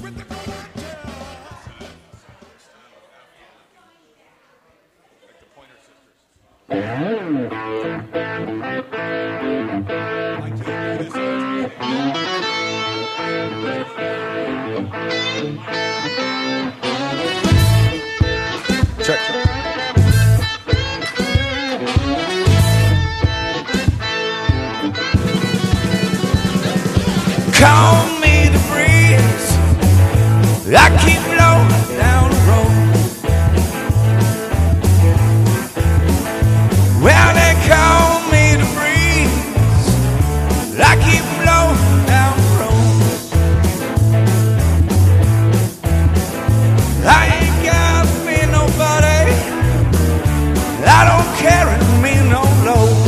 Check. Call me the breeze, I keep blowing down the road. Well, they call me the breeze, I keep blowing down the road. I ain't got me nobody, I don't carry me no load.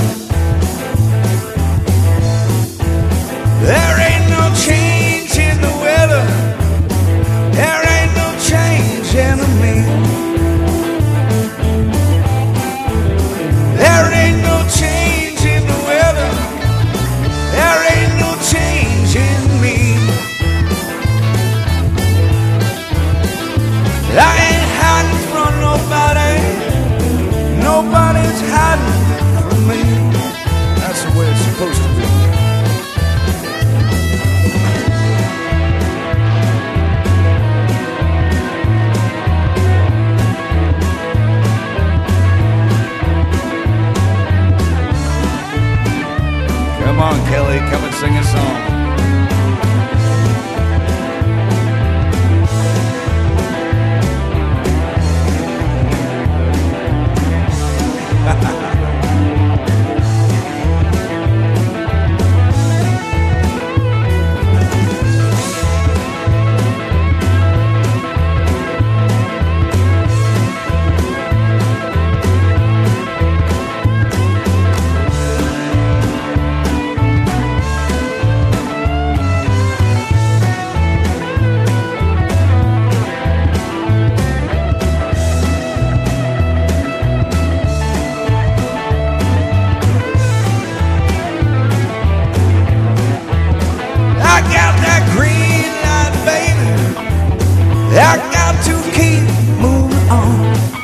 There ain't no change in the weather, there ain't no change in me. There ain't no change in the weather, there ain't no change in me. I ain't hiding from nobody, nobody's hiding from me. That's the way it's supposed to be. Come on, Kelly, come and sing a song. I got to keep moving on.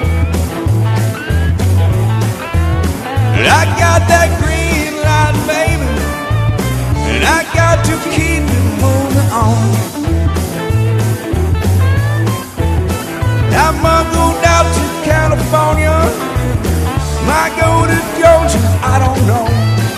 I got that green light, baby, and I got to keep moving on. I might go down to California, might go to Georgia, I don't know.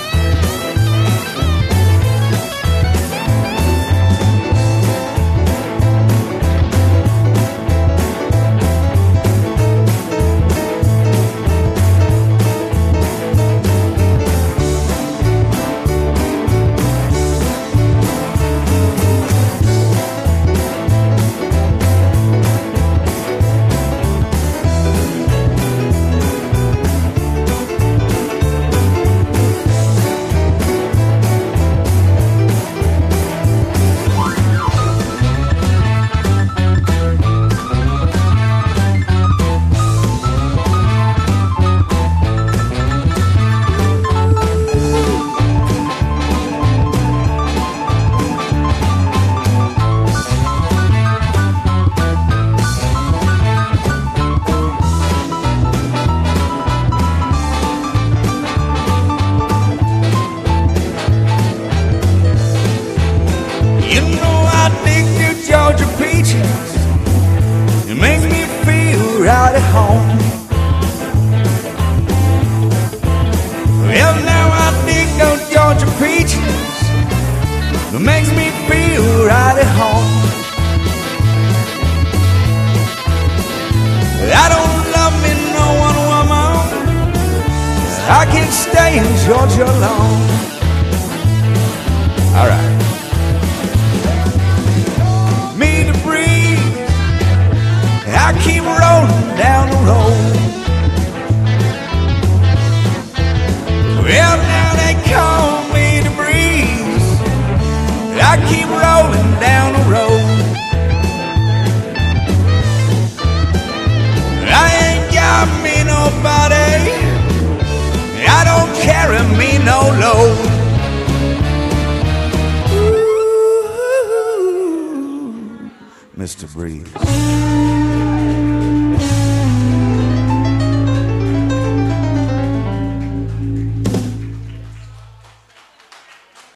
Georgia peaches, it makes me feel right at home. Well, now I dig those Georgia peaches, it makes me feel right at home. I don't love me no one woman, I can't stay in Georgia alone. All right. I keep rolling down the road. Well, now they call me the breeze, I keep rolling down the road. I ain't got me nobody, I don't carry me no load. Mr. Breeze.